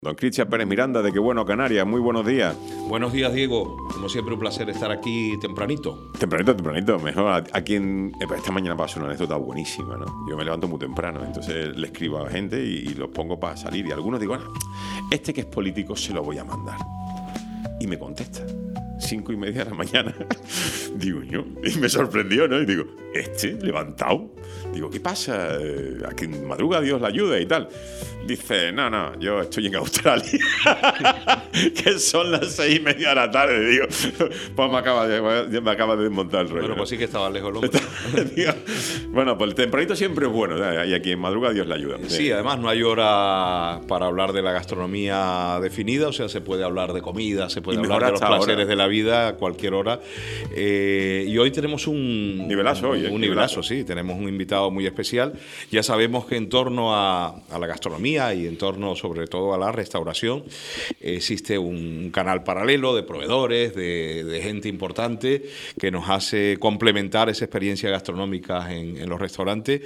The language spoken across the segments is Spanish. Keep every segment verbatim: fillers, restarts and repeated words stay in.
Don Cristian Pérez Miranda, de Qué Bueno Canarias, muy buenos días. Buenos días, Diego. Como siempre, un placer estar aquí tempranito. Tempranito, tempranito. Mejor aquí en... Esta mañana pasó una anécdota buenísima, ¿no? Yo me levanto muy temprano, entonces le escribo a la gente y, y los pongo para salir. Y algunos digo, bueno, este que es político se lo voy a mandar. Y me contesta. Cinco y media de la mañana. Digo yo, y me sorprendió, ¿no? Y digo, ¿este levantado? Digo, ¿qué pasa? ¿A que madruga Dios la ayuda y tal? Dice, no, no, yo estoy en Australia. Que son las seis y media de la tarde. Digo, pues me acaba de, me acaba de desmontar el rollo. Bueno, pues sí que estaba lejos el hombre. Digo, bueno, pues el tempranito siempre es bueno, ¿eh? Y a quien madruga Dios la ayuda. Sí, además no hay hora para hablar de la gastronomía definida, o sea, se puede hablar de comida, se puede hablar de los placeres ahora de la vida a cualquier hora. Eh, y hoy tenemos un nivelazo, hoy, ¿eh? Un nivelazo, sí, tenemos un invitado muy especial. Ya sabemos que en torno a, a la gastronomía y en torno sobre todo a la restauración existe un canal paralelo de proveedores, de, de gente importante que nos hace complementar esa experiencia gastronómica en, en los restaurantes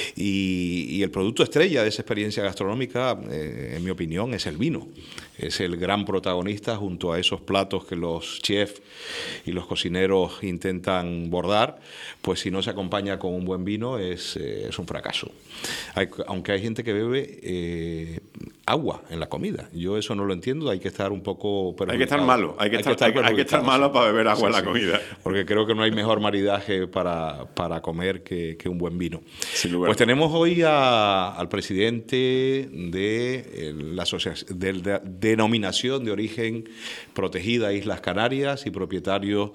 y, y el producto estrella de esa experiencia gastronómica, eh, en mi opinión, es el vino. Es el gran protagonista junto a esos platos que los chefs y los cocineros intentan bordar, pues si no se acompaña con un buen vino es, eh, es un fracaso. Hay, aunque hay gente que bebe eh, agua en la comida. Yo eso no lo entiendo, hay que estar un poco... Hay que estar malo, hay que, hay estar, que, estar, hay que estar malo para beber agua sí, en la sí, comida. Porque creo que no hay mejor maridaje para, para comer que, que un buen vino. Pues tenemos hoy a, al presidente de la asociación de, de, denominación de origen protegida Islas Canarias y propietario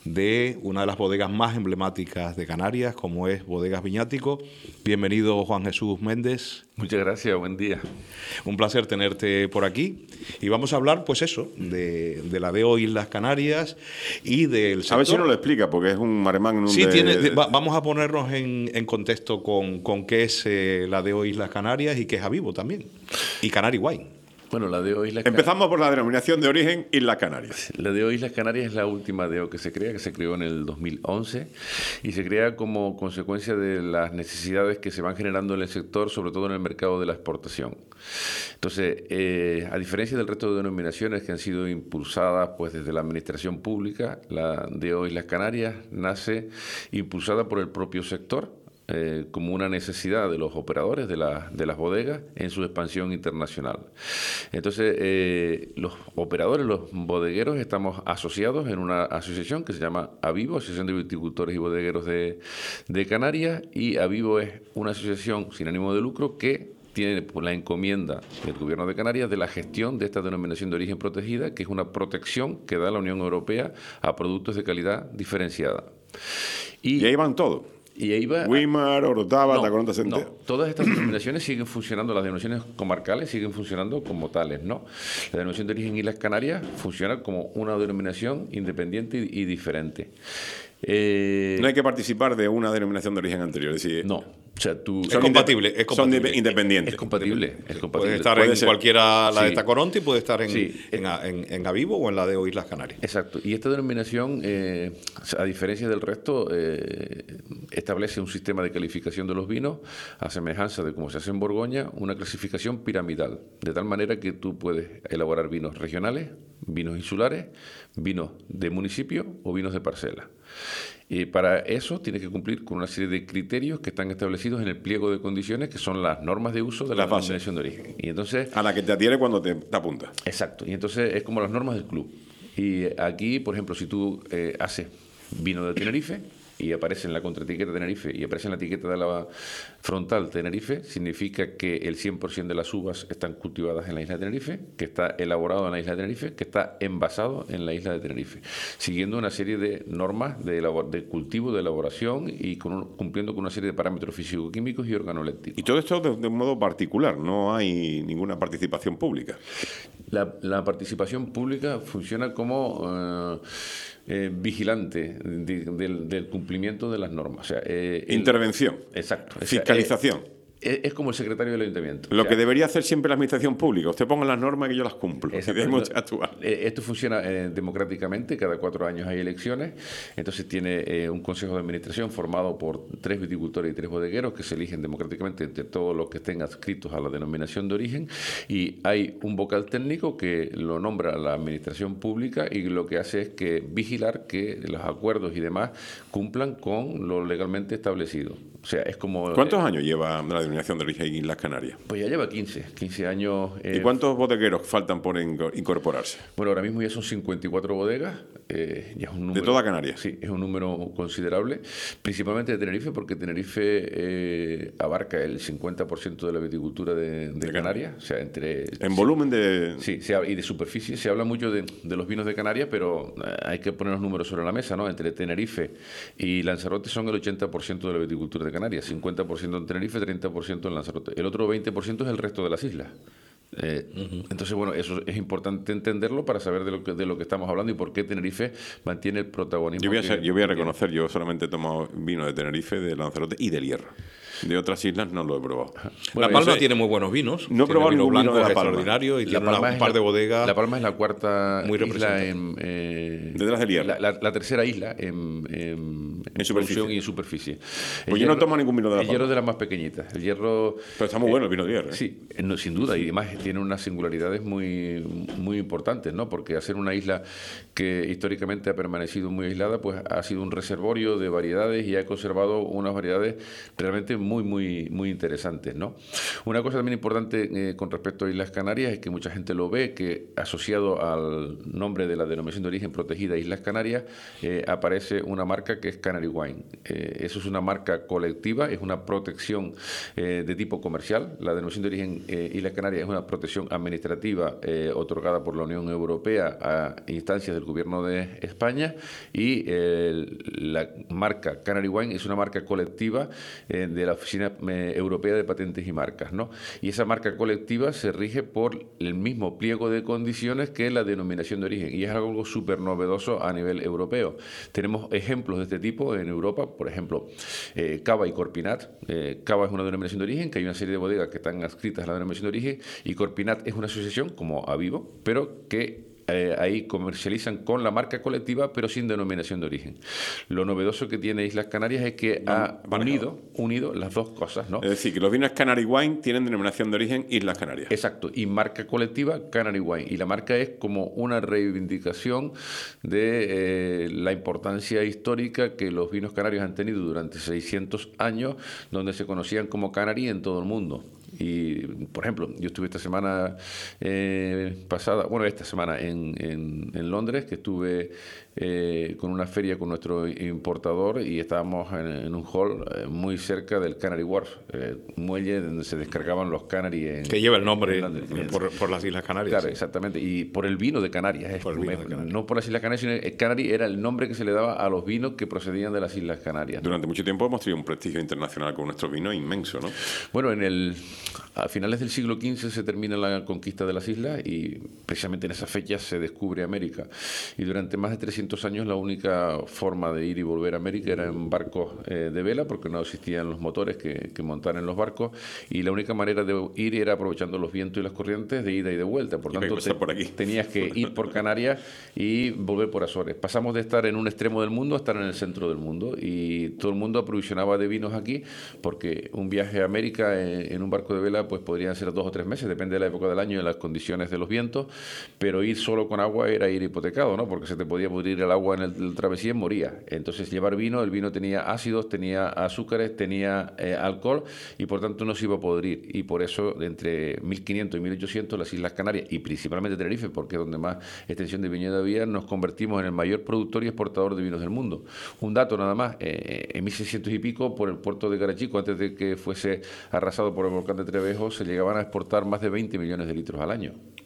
de una de las bodegas más emblemáticas de Canarias, como es Bodegas Viñático. Bienvenido, Juan Jesús Méndez. Muchas gracias, buen día. Un placer tenerte por aquí. Y vamos a hablar, pues eso, de, de la D O Islas Canarias y del sector. A ver si nos lo explica, porque es un maremán. Sí, de... tiene, de, va, vamos a ponernos en, en contexto con, con qué es eh, la D O Islas Canarias y qué es Avivo también. Y Canary Wine. Bueno, la D O Islas Empezamos por la denominación de origen Islas Canarias. La D O Islas Canarias es la última D O que se crea, que se creó en el dos mil once y se crea como consecuencia de las necesidades que se van generando en el sector, sobre todo en el mercado de la exportación. Entonces, eh, a diferencia del resto de denominaciones que han sido impulsadas pues desde la administración pública, la D O Islas Canarias nace impulsada por el propio sector, Eh, como una necesidad de los operadores de, la, de las bodegas en su expansión internacional. Entonces, eh, los operadores, los bodegueros, estamos asociados en una asociación que se llama Avivo, Asociación de Viticultores y Bodegueros de, de Canarias, y Avivo es una asociación sin ánimo de lucro que tiene la encomienda del Gobierno de Canarias de la gestión de esta denominación de origen protegida, que es una protección que da la Unión Europea a productos de calidad diferenciada. Y, y ahí van todos. Y ahí va, Wimar, Orotava, no, Tacoronte Centeno. No, todas estas denominaciones siguen funcionando, las denominaciones comarcales siguen funcionando como tales, ¿no? La denominación de origen Islas Canarias funciona como una denominación independiente y, y diferente. Eh, no hay que participar de una denominación de origen anterior, es decir, no. O sea, tú, es, compatible, es compatible. Son independientes. Es compatible. Es compatible. Puede estar puede en ser. cualquiera, la sí. de Tacoronte, y puede estar en, sí. en, en, en Avivo o en la de O Islas Canarias. Exacto. Y esta denominación, eh, a diferencia del resto, eh, establece un sistema de calificación de los vinos, a semejanza de como se hace en Borgoña, una clasificación piramidal, de tal manera que tú puedes elaborar vinos regionales, vinos insulares, vinos de municipio o vinos de parcela. Y para eso tiene que cumplir con una serie de criterios que están establecidos en el pliego de condiciones, que son las normas de uso de la denominación de origen. Y entonces, a la que te adhiere cuando te, te apuntas. Exacto. Y entonces es como las normas del club. Y aquí, por ejemplo, si tú eh, haces vino de Tenerife y aparece en la contraetiqueta Tenerife y aparece en la etiqueta de la frontal Tenerife, significa que el cien por ciento de las uvas están cultivadas en la isla de Tenerife, que está elaborado en la isla de Tenerife, que está envasado en la isla de Tenerife, siguiendo una serie de normas de, de cultivo, de elaboración y con un, cumpliendo con una serie de parámetros físico-químicos y organolépticos. Y todo esto de, de modo particular, no hay ninguna participación pública. La, la participación pública funciona como eh, eh, vigilante de, de, del, del cumplimiento de las normas. O sea, eh, Intervención. El, exacto. Fiscalización. O sea, eh, es, es como el secretario del ayuntamiento. Lo o sea, que debería hacer siempre la administración pública. Usted ponga las normas que yo las cumplo. Y Exacto. debemos No, actuar. eh, Esto funciona eh, democráticamente, cada cuatro años hay elecciones, entonces tiene eh, un consejo de administración formado por tres viticultores y tres bodegueros que se eligen democráticamente entre todos los que estén adscritos a la denominación de origen, y hay un vocal técnico que lo nombra la administración pública y lo que hace es que vigilar que los acuerdos y demás cumplan con lo legalmente establecido. O sea, es como... ¿Cuántos eh, años lleva la denominación de origen en Islas Canarias? Pues ya lleva quince, quince años. Eh, ¿Y cuántos bodegueros faltan por incorporarse? Bueno, ahora mismo ya son cincuenta y cuatro bodegas. Eh, ya es un número, ¿De toda Canarias? Sí, es un número considerable, principalmente de Tenerife, porque Tenerife eh, abarca el cincuenta por ciento de la viticultura de, de, de Canarias. O sea, entre... En sí, volumen de... Sí, se habla, y de superficie. Se habla mucho de, de los vinos de Canarias, pero hay que poner los números sobre la mesa, ¿no? Entre Tenerife y Lanzarote son el ochenta por ciento de la viticultura de Canarias, cincuenta por ciento en Tenerife, treinta por ciento en Lanzarote. El otro veinte por ciento es el resto de las islas. Eh, uh-huh. Entonces, bueno, eso es importante entenderlo para saber de lo que, de lo que estamos hablando y por qué Tenerife mantiene el protagonismo. Yo voy a, ser, que, yo voy a reconocer, yo solamente he tomado vino de Tenerife, de Lanzarote y del Hierro. De otras islas no lo he probado. Bueno, La Palma tiene muy buenos vinos. No he probado ningún vino de La Palma. Extraordinario y la tiene una, un par la, de bodegas. La Palma es la cuarta muy isla en... Eh, Detrás del Hierro. La, la, la tercera isla en, en, en superficie. y en superficie. Pues yo no tomo ningún vino de La Palma. El Hierro es de las más pequeñitas. El Hierro... Pero está muy bueno el vino de Hierro. ¿eh? Sí, no, sin duda. Y además tiene unas singularidades muy, muy importantes, ¿no? Porque hacer una isla que históricamente ha permanecido muy aislada, pues ha sido un reservorio de variedades y ha conservado unas variedades realmente muy, muy, muy interesantes, ¿no? Una cosa también importante eh, con respecto a Islas Canarias es que mucha gente lo ve, que asociado al nombre de la denominación de origen protegida Islas Canarias eh, aparece una marca que es Canary Wine. Eh, eso es una marca colectiva, es una protección eh, de tipo comercial. La denominación de origen eh, Islas Canarias es una protección administrativa eh, otorgada por la Unión Europea a instancias del Gobierno de España, y eh, la marca Canary Wine es una marca colectiva eh, de la Oficina eh, Europea de Patentes y Marcas, ¿no? Y esa marca colectiva se rige por el mismo pliego de condiciones que la denominación de origen, y es algo súper novedoso a nivel europeo. Tenemos ejemplos de este tipo en Europa, por ejemplo, eh, Cava y Corpinat. Eh, Cava es una denominación de origen, que hay una serie de bodegas que están adscritas a la denominación de origen, y Corpinat es una asociación como Avivo, pero que Eh, ahí comercializan con la marca colectiva pero sin denominación de origen. Lo novedoso que tiene Islas Canarias es que no, ha unido, unido las dos cosas, ¿no? Es decir, que los vinos Canary Wine tienen denominación de origen Islas Canarias. Exacto, y marca colectiva Canary Wine, y la marca es como una reivindicación de eh, la importancia histórica que los vinos canarios han tenido durante seiscientos años, donde se conocían como Canary en todo el mundo. Y, por ejemplo, yo estuve esta semana eh, pasada, bueno, esta semana en, en, en Londres, que estuve eh, con una feria con nuestro importador, y estábamos en, en un hall eh, muy cerca del Canary Wharf, eh, muelle donde se descargaban los Canary. En, que lleva el nombre en, por, por las Islas Canarias. Claro, sí. Exactamente, y por el vino de Canarias. Es, por el vino de Canarias. No por las Islas Canarias, sino el Canary era el nombre que se le daba a los vinos que procedían de las Islas Canarias, ¿no? Durante mucho tiempo hemos tenido un prestigio internacional con nuestros vinos inmenso, ¿no? Bueno, en el... A finales del siglo quince se termina la conquista de las islas, y precisamente en esa fecha se descubre América. Y durante más de trescientos años la única forma de ir y volver a América era en barcos eh, de vela, porque no existían los motores que, que montar en los barcos, y la única manera de ir era aprovechando los vientos y las corrientes de ida y de vuelta. Por tanto, te, por aquí. tenías que ir por Canarias y volver por Azores. Pasamos de estar en un extremo del mundo a estar en el centro del mundo, y todo el mundo aprovisionaba de vinos aquí, porque un viaje a América en, en un barco de vela pues podrían ser dos o tres meses, depende de la época del año y de las condiciones de los vientos, pero ir solo con agua era ir hipotecado, ¿no? Porque se te podía pudrir el agua en el, el travesía y moría. Entonces, llevar vino, el vino tenía ácidos, tenía azúcares, tenía eh, alcohol, y por tanto no se iba a podrir. Y por eso, entre mil quinientos y mil ochocientos, las Islas Canarias, y principalmente Tenerife, porque es donde más extensión de viñedo había, nos convertimos en el mayor productor y exportador de vinos del mundo. Un dato nada más, eh, en mil seiscientos y pico, por el puerto de Garachico, antes de que fuese arrasado por el volcán de Trevejo, se llegaban a exportar más de veinte millones de litros al año.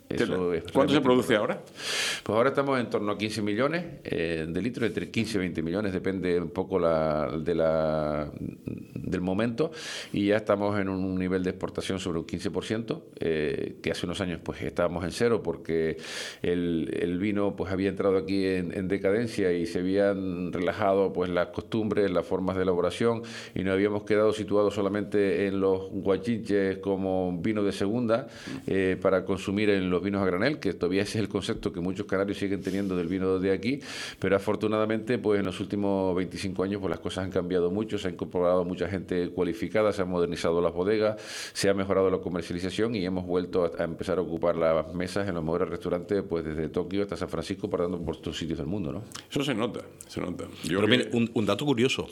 Eso es ¿Cuánto se produce importante. ahora? Pues ahora estamos en torno a quince millones eh, de litros, entre quince y veinte millones, depende un poco la, de la, del momento, y ya estamos en un nivel de exportación sobre un quince por ciento, eh, que hace unos años pues estábamos en cero porque el, el vino pues había entrado aquí en, en decadencia y se habían relajado pues las costumbres, las formas de elaboración, y nos habíamos quedado situados solamente en los guachiches como vino de segunda eh, para consumir en los vinos a granel, que todavía ese es el concepto que muchos canarios siguen teniendo del vino de aquí, pero afortunadamente pues en los últimos veinticinco años pues las cosas han cambiado mucho, se ha incorporado mucha gente cualificada, se han modernizado las bodegas, se ha mejorado la comercialización y hemos vuelto a, a empezar a ocupar las mesas en los mejores restaurantes pues desde Tokio hasta San Francisco, parando por todos sitios del mundo, ¿no? Eso se nota, se nota. Yo Pero que- mire, un, un dato curioso.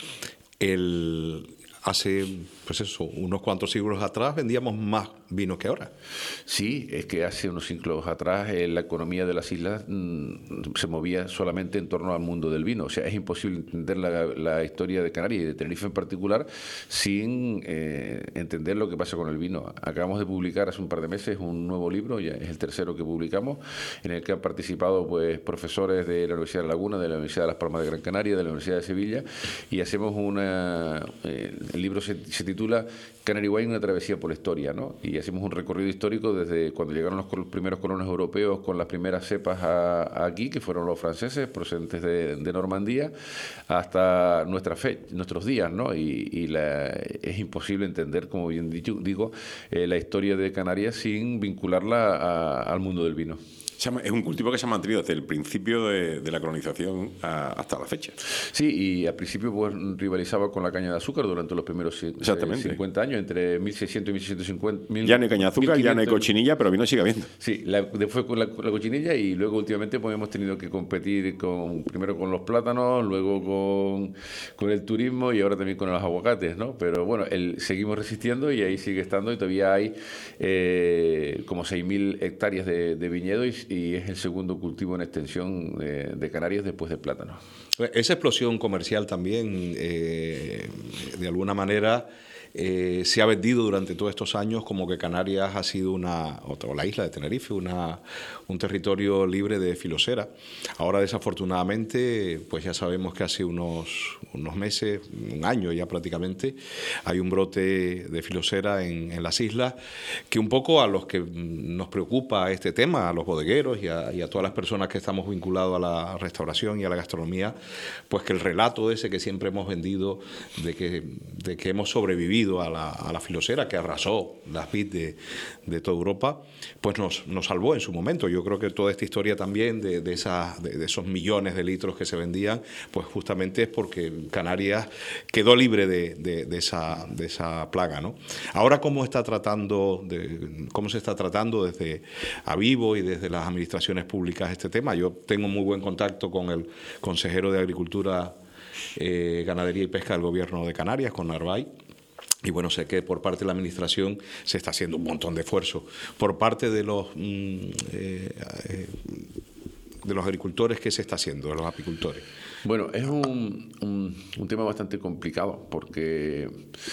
El, hace, pues eso, unos cuantos siglos atrás vendíamos más vino que ahora. Sí, es que hace unos siglos atrás eh, la economía de las islas mm, se movía solamente en torno al mundo del vino. O sea, es imposible entender la, la historia de Canarias y de Tenerife en particular sin eh, entender lo que pasa con el vino. Acabamos de publicar hace un par de meses un nuevo libro, ya es el tercero que publicamos, en el que han participado pues profesores de la Universidad de Laguna, de la Universidad de Las Palmas de Gran Canaria, de la Universidad de Sevilla, y hacemos una... Eh, el libro se, se titula Canary Wine, una travesía por la historia, ¿no? Y hacemos un recorrido histórico desde cuando llegaron los, los primeros colonos europeos con las primeras cepas a, a aquí, que fueron los franceses procedentes de, de Normandía, hasta nuestra fe, nuestros días, ¿no? Y, y la, es imposible entender, como bien dicho, digo, eh, la historia de Canarias sin vincularla a, al mundo del vino. se llama- es un cultivo que se ha mantenido desde el principio de, de la colonización a- hasta la fecha. Sí, y al principio pues rivalizaba con la caña de azúcar durante los primeros ci- Exactamente. cincuenta años, entre mil seiscientos y mil seiscientos cincuenta. mil- Ya no hay caña de azúcar, ya no hay mil quinientos. cochinilla, pero vino sigue habiendo. Sí, la, después con la, con la cochinilla y luego últimamente pues hemos tenido que competir con primero con los plátanos, luego con, con el turismo y ahora también con los aguacates, ¿no? Pero bueno, el, seguimos resistiendo y ahí sigue estando y todavía hay eh, como seis mil hectáreas de, de viñedo y, y es el segundo cultivo en extensión de, de Canarias después del plátano. Esa explosión comercial también, eh, de alguna manera, eh, se ha vendido durante todos estos años como que Canarias ha sido una, o la isla de Tenerife, una, un territorio libre de filosera. Ahora, desafortunadamente, pues ya sabemos que hace unos, unos meses, un año ya prácticamente, hay un brote de filosera en, en las islas, que un poco a los que nos preocupa este tema, a los bodegueros y a, y a todas las personas que estamos vinculados a la restauración y a la gastronomía, pues que el relato ese que siempre hemos vendido de que, de que hemos sobrevivido a la, a la filosera que arrasó las vid de, de toda Europa, pues nos, nos salvó en su momento. Yo creo que toda esta historia también de, de, esa, de, de esos millones de litros que se vendían, pues justamente es porque Canarias quedó libre de, de, de, esa, de esa plaga, ¿no? Ahora, ¿cómo, está tratando de, cómo se está tratando desde Avivo y desde las administraciones públicas este tema? Yo tengo muy buen contacto con el consejero de Agricultura, eh, Ganadería y Pesca del Gobierno de Canarias, con Narváez. Y bueno, sé que por parte de la Administración se está haciendo un montón de esfuerzo. Por parte de los, mm, eh, eh, de los agricultores, ¿qué se está haciendo? De los apicultores. Bueno, es un, un, un tema bastante complicado porque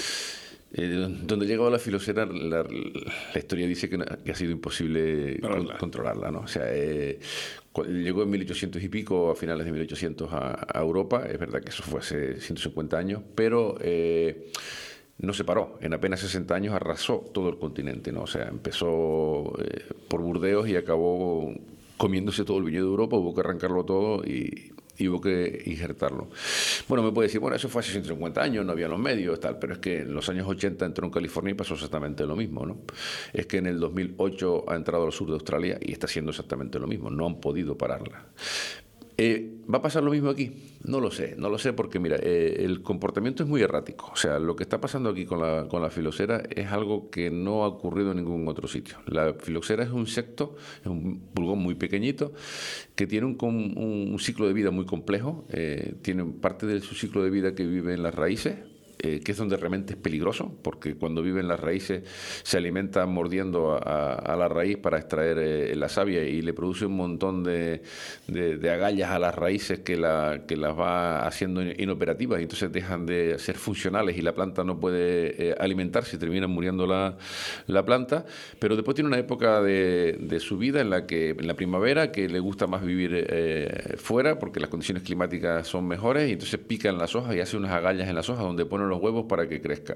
eh, donde ha llegado la filosera, la, la historia dice que, que ha sido imposible Pararla. con- controlarla, ¿no? O sea, eh, cu- llegó en mil ochocientos y pico, a finales de mil ochocientos a, a Europa. Es verdad que eso fue hace ciento cincuenta años, pero eh, no se paró. En apenas sesenta años arrasó todo el continente, ¿no? O sea, empezó eh, por Burdeos y acabó comiéndose todo el viñedo de Europa. Hubo que arrancarlo todo y, y hubo que injertarlo. Bueno, me puede decir, bueno, eso fue hace ciento cincuenta años, no había los medios, tal, pero es que en los años ochenta entró en California y pasó exactamente lo mismo, ¿no? Es que en el dos mil ocho ha entrado al sur de Australia y está haciendo exactamente lo mismo, no han podido pararla. Eh, ¿Va a pasar lo mismo aquí? No lo sé, no lo sé porque mira, eh, el comportamiento es muy errático. O sea, lo que está pasando aquí con la, con la filoxera es algo que no ha ocurrido en ningún otro sitio. La filoxera es un insecto, es un pulgón muy pequeñito que tiene un, un, un ciclo de vida muy complejo. Eh, tiene parte de su ciclo de vida que vive en las raíces. eh, que es donde realmente es peligroso, porque cuando viven las raíces se alimentan mordiendo a, a la raíz para extraer eh, la savia y le produce un montón de, de, de agallas a las raíces que, la, que las va haciendo inoperativas y entonces dejan de ser funcionales y la planta no puede eh, alimentarse y termina muriendo la, la planta, pero después tiene una época de, de su vida en la que en la primavera que le gusta más vivir eh, fuera porque las condiciones climáticas son mejores y entonces pican las hojas y hace unas agallas en las hojas donde ponen los huevos para que crezca.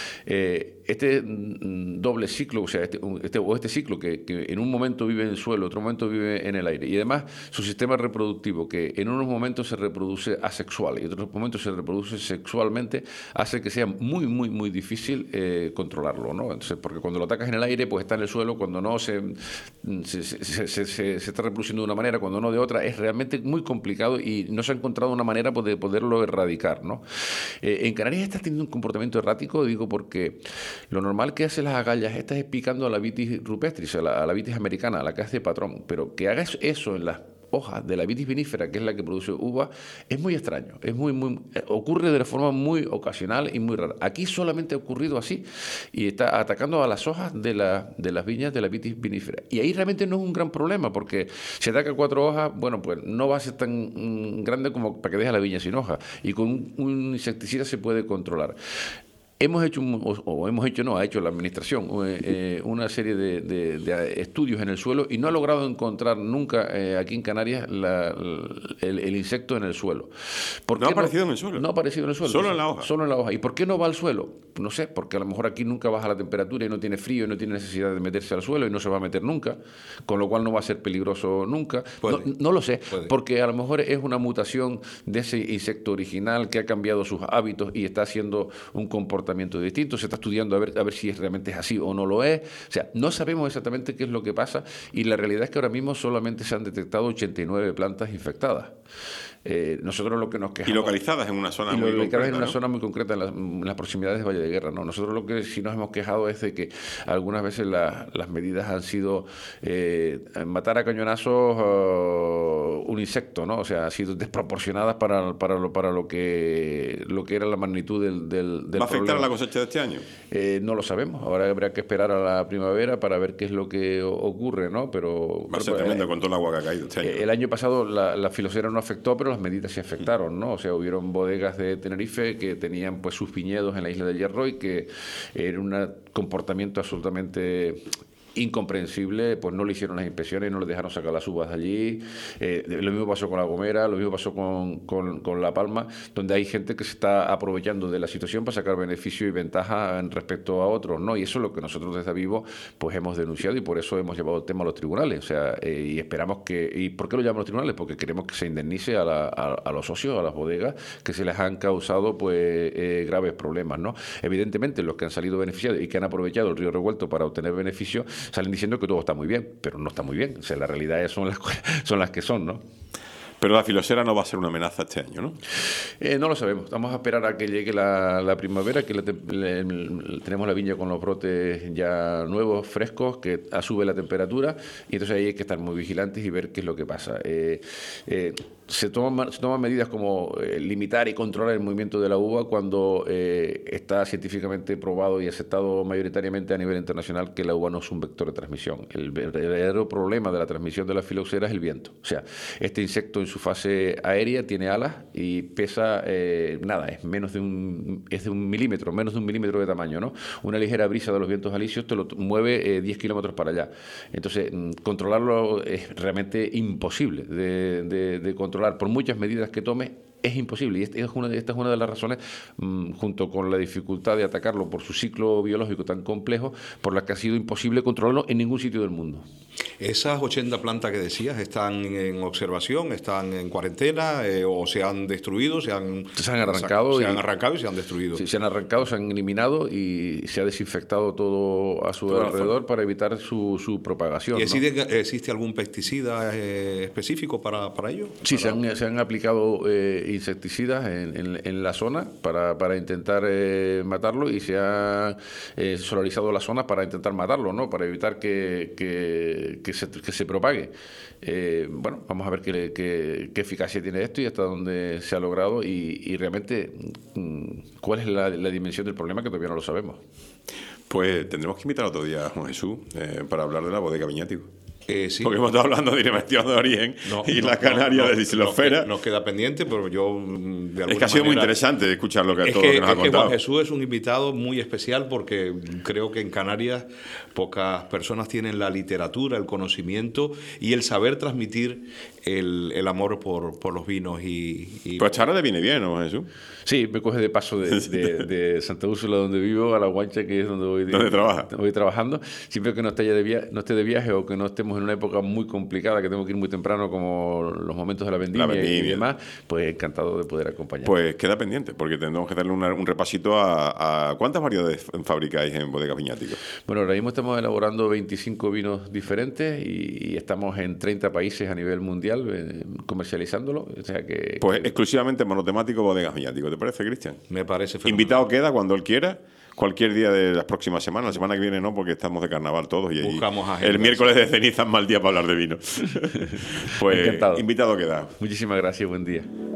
Eh, este mm, doble ciclo, o sea, este, este, o este ciclo que, que en un momento vive en el suelo, otro momento vive en el aire y además su sistema reproductivo que en unos momentos se reproduce asexual y en otros momentos se reproduce sexualmente hace que sea muy, muy, muy difícil eh, controlarlo, ¿no? Entonces, porque cuando lo atacas en el aire, pues está en el suelo, cuando no se, se, se, se, se, se está reproduciendo de una manera, cuando no de otra, es realmente muy complicado y no se ha encontrado una manera de poderlo erradicar, ¿no? Eh, en Canarias está teniendo un comportamiento errático, digo, porque lo normal que hace las agallas estas es picando a la vitis rupestris, a la, a la vitis americana, a la que hace patrón, pero que hagas eso en las hojas de la vitis vinífera, que es la que produce uva, es muy extraño, es muy, muy, ocurre de forma muy ocasional y muy rara. Aquí solamente ha ocurrido así y está atacando a las hojas de, la, de las viñas de la vitis vinífera. Y ahí realmente no es un gran problema, porque si ataca cuatro hojas, bueno, pues no va a ser tan mm, grande como para que deje la viña sin hoja. Y con un, un insecticida se puede controlar. Hemos hecho, o, o hemos hecho, no, ha hecho la administración eh, una serie de, de, de estudios en el suelo y no ha logrado encontrar nunca eh, aquí en Canarias la, el, el insecto en el suelo. ¿Por ¿No qué ha aparecido en el suelo? No ha aparecido en el suelo. ¿Solo en la hoja? Solo en la hoja. ¿Y por qué no va al suelo? No sé, porque a lo mejor aquí nunca baja la temperatura y no tiene frío y no tiene necesidad de meterse al suelo y no se va a meter nunca, con lo cual no va a ser peligroso nunca. No, no lo sé, puede. Porque a lo mejor es una mutación de ese insecto original que ha cambiado sus hábitos y está haciendo un comportamiento distinto, se está estudiando a ver, a ver si es, realmente es así o no lo es. O sea, no sabemos exactamente qué es lo que pasa y la realidad es que ahora mismo solamente se han detectado ochenta y nueve plantas infectadas. Eh, nosotros lo que nos quejamos... Y localizadas en una zona y muy localizadas concreta, en una ¿no? zona muy concreta, en, la, en las proximidades de Valle de Guerra, ¿no? Nosotros lo que sí nos hemos quejado es de que algunas veces la, las medidas han sido eh, matar a cañonazos uh, un insecto, ¿no? O sea, han sido desproporcionadas para, para, lo, para lo, que, lo que era la magnitud del, del, del ¿Va a afectar problema. a la cosecha de este año? Eh, no lo sabemos. Ahora habrá que esperar a la primavera para ver qué es lo que ocurre, ¿no? Pero... Va a ser pero, tremendo eh, con todo el agua que ha caído este año. El año pasado la, la filosera no afectó, pero las medidas sí afectaron, ¿no? O sea, hubieron bodegas de Tenerife que tenían pues sus viñedos en la isla de Hierro y que era un comportamiento absolutamente incomprensible, pues no le hicieron las inspecciones, no le dejaron sacar las uvas de allí. Eh, lo mismo pasó con La Gomera, lo mismo pasó con, con, con La Palma, donde hay gente que se está aprovechando de la situación para sacar beneficio y ventaja en respecto a otros, ¿no? Y eso es lo que nosotros desde Avivo pues hemos denunciado y por eso hemos llevado el tema a los tribunales. O sea, eh, y esperamos que... ¿Y por qué lo llamamos a los tribunales? Porque queremos que se indemnice a, la, a, a los socios, a las bodegas, que se les han causado pues eh, graves problemas, ¿no? Evidentemente, los que han salido beneficiados y que han aprovechado el río revuelto para obtener beneficios salen diciendo que todo está muy bien, pero no está muy bien. O sea, las realidades son las, son las que son, ¿no? Pero la filosera no va a ser una amenaza este año, ¿no? Eh, no lo sabemos. Vamos a esperar a que llegue la, la primavera, que la, le, le, tenemos la viña con los brotes ya nuevos, frescos, que sube la temperatura y entonces ahí hay que estar muy vigilantes y ver qué es lo que pasa. Eh, eh, se toman, se toman medidas como eh, limitar y controlar el movimiento de la uva cuando eh, está científicamente probado y aceptado mayoritariamente a nivel internacional que la uva no es un vector de transmisión. El verdadero problema de la transmisión de la filoxera es el viento. O sea, este insecto en su fase aérea tiene alas y pesa eh, nada, es menos de un es de un milímetro, menos de un milímetro de tamaño, ¿no? Una ligera brisa de los vientos alisios te lo mueve eh, diez kilómetros para allá. Entonces, controlarlo es realmente imposible de, de, de controlar. Por muchas medidas que tome, es imposible. Y esta es una de, esta es una de las razones, mmm, junto con la dificultad de atacarlo por su ciclo biológico tan complejo, por la que ha sido imposible controlarlo en ningún sitio del mundo. ¿Esas ochenta plantas que decías están en observación, están en cuarentena eh, o se han destruido? Se han, se han arrancado. Se y, han arrancado y se han destruido. Sí, se han arrancado, se han eliminado y se ha desinfectado todo a su todo alrededor para evitar su, su propagación. ¿Y existe, ¿no? existe algún pesticida eh, específico para, para ello? Sí, para... Se, han, se han aplicado eh, insecticidas en, en, en la zona para, para intentar eh, matarlo, y se ha eh, solarizado la zona para intentar matarlo, ¿no? Para evitar que, que, que, se, que se propague. Eh, bueno, vamos a ver qué, qué, qué eficacia tiene esto y hasta dónde se ha logrado, y, y realmente cuál es la, la dimensión del problema, que todavía no lo sabemos. Pues tendremos que invitar otro día a Juan Jesús eh, para hablar de la bodega Viñático. Eh, sí. Porque hemos estado hablando de Dimensión de Origen no, y no, la Canaria no, no, de Islosfera. Nos, nos queda pendiente, pero yo de alguna Es que ha sido manera, muy interesante escuchar lo que, es todo que, lo que nos ha es que contado. Juan Jesús es un invitado muy especial, porque creo que en Canarias pocas personas tienen la literatura, el conocimiento y el saber transmitir el, el amor por, por los vinos. y, y Pues ahora te viene bien, ¿no, Jesús? Sí, me coge de paso de, de, de Santa Úrsula, donde vivo, a La Guancha, que es donde voy, de, ¿Dónde trabaja? voy trabajando. Siempre que no esté, de viaje, no esté de viaje, o que no estemos en una época muy complicada, que tengo que ir muy temprano, como los momentos de la vendimia, La vendimia. y demás, pues encantado de poder acompañar. Pues queda pendiente, porque tendremos que darle una, un repasito a, a... ¿Cuántas variedades fabricáis en Bodegas Viñático? Bueno, ahora mismo estamos elaborando veinticinco vinos diferentes, y, y estamos en treinta países a nivel mundial eh, comercializándolo. O sea que, Pues que... exclusivamente monotemático Bodegas Viñático. ¿Te parece, Cristian? Me parece fenomenal. Invitado queda cuando él quiera, cualquier día de las próximas semanas. La semana que viene no, porque estamos de carnaval todos, y Buscamos allí agendas. el miércoles de ceniza es mal día para hablar de vino. Pues Encantado. invitado queda. Muchísimas gracias, buen día.